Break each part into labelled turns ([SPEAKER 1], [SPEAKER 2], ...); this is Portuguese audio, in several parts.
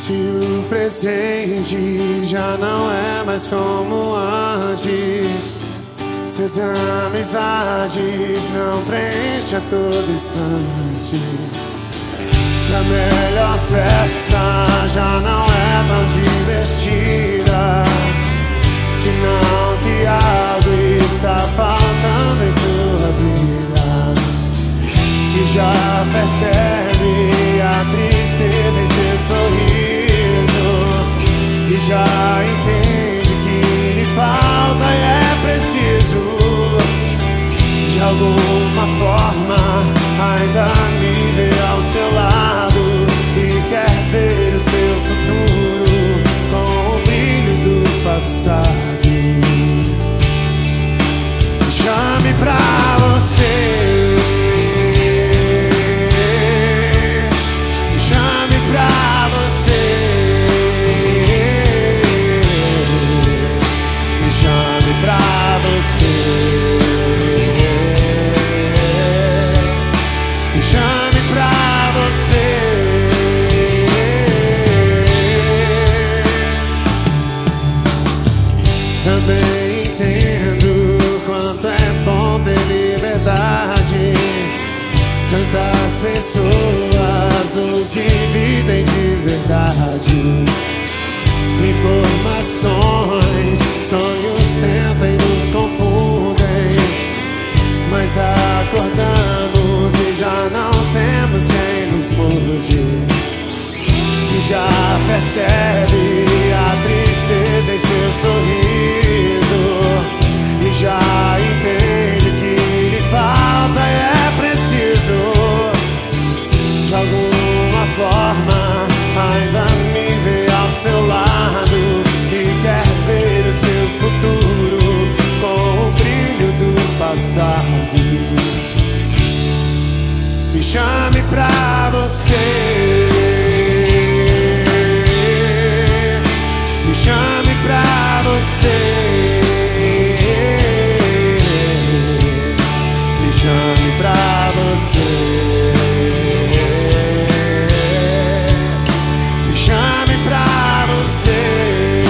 [SPEAKER 1] Se o presente já não é mais como antes, se as amizades não preenchem a todo instante, se a melhor festa já não é tão divertida, sinal que algo está faltando em sua vida. Se já percebe a tristeza em seu sorriso e já entende que lhe falta e é preciso, de alguma forma ainda me vê ao seu lado e quer ver o seu futuro com o brilho do passado. Chame pra você, chame pra você, chame pra você, chame pra você. Também entendo quanto é bom ter liberdade. Tantas pessoas nos dividem de verdade. Informações, sonhos tentem nos confundem, mas acordamos e já não temos quem nos mude. Se já percebe a tristeza em seu sorriso e já entende que lhe falta e é preciso, de alguma forma ainda me vê ao seu lado e quer ver o seu futuro com o brilho do passado. Me chame pra você, me chame pra você, me chame pra você, me chame pra você.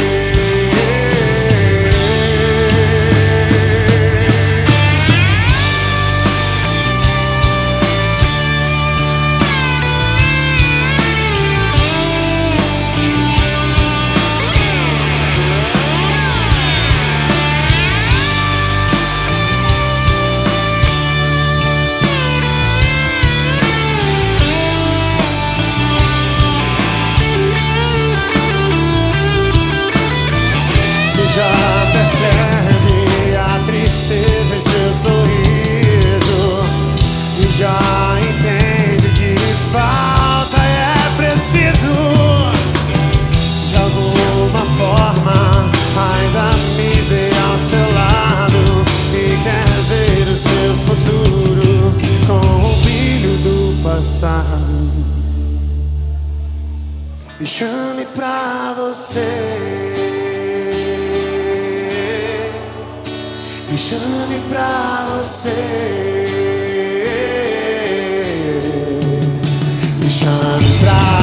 [SPEAKER 1] Já percebe a tristeza em seu sorriso e já entende que lhe falta e é preciso, de alguma forma ainda me vê ao seu lado e quer ver o seu futuro com o brilho do passado. Me chame pra você, me chame pra você, me chame pra